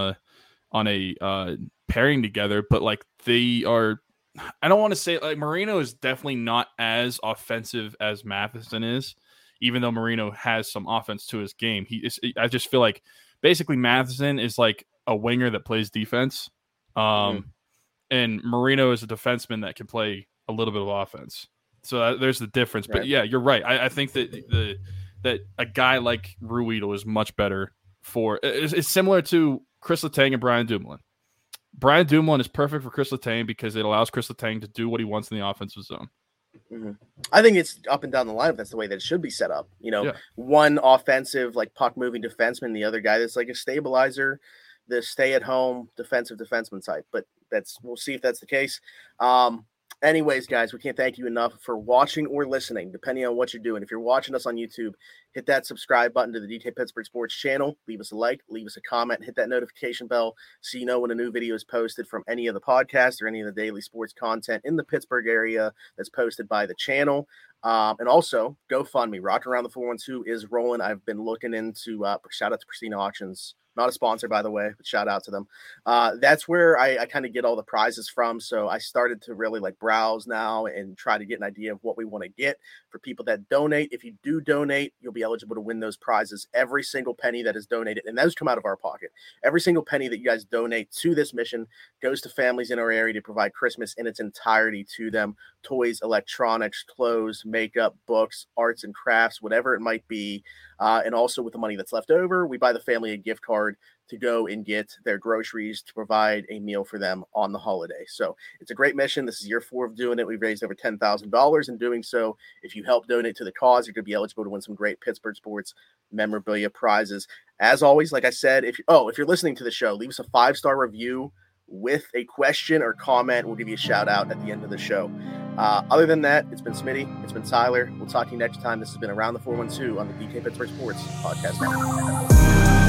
a pairing together, but they are, I don't want to say Marino is definitely not as offensive as Matheson is, even though Marino has some offense to his game. I just feel like basically Matheson is a winger that plays defense, and Marino is a defenseman that can play a little bit of offense. So there's the difference. Right. But yeah, you're right. I think that that a guy like Ruhwedel is much better for. It's similar to Chris Letang and Brian Dumoulin. Brian Dumoulin is perfect for Chris Letang because it allows Chris Letang to do what he wants in the offensive zone. I think it's up and down the lineup. That's the way that it should be set up. One offensive, puck moving defenseman, the other guy that's a stabilizer, the stay at home defensive defenseman type. But we'll see if that's the case. Anyways, guys, we can't thank you enough for watching or listening, depending on what you're doing. If you're watching us on YouTube, hit that subscribe button to the DK Pittsburgh Sports channel. Leave us a like, leave us a comment, hit that notification bell so you know when a new video is posted from any of the podcasts or any of the daily sports content in the Pittsburgh area that's posted by the channel. And also, GoFundMe, Rocking Around the 412 is rolling. I've been looking into, shout out to Pristine Auctions. Not a sponsor, by the way, but shout out to them. That's where I kind of get all the prizes from. So I started to really browse now and try to get an idea of what we want to get for people that donate. If you do donate, you'll be eligible to win those prizes. Every single penny that is donated, and those come out of our pocket. Every single penny that you guys donate to this mission goes to families in our area to provide Christmas in its entirety to them. Toys, electronics, clothes, makeup, books, arts and crafts, whatever it might be. And also with the money that's left over, we buy the family a gift card to go and get their groceries to provide a meal for them on the holiday. So it's a great mission. This is year 4 of doing it. We've raised over $10,000 in doing so. If you help donate to the cause, you're going to be eligible to win some great Pittsburgh sports memorabilia prizes. As always, like I said, if you're listening to the show, leave us a 5-star review with a question or comment. We'll give you a shout out at the end of the show. Other than that, it's been Smitty. It's been Tyler. We'll talk to you next time. This has been Around the 412 on the DK Pittsburgh Sports Podcast Network.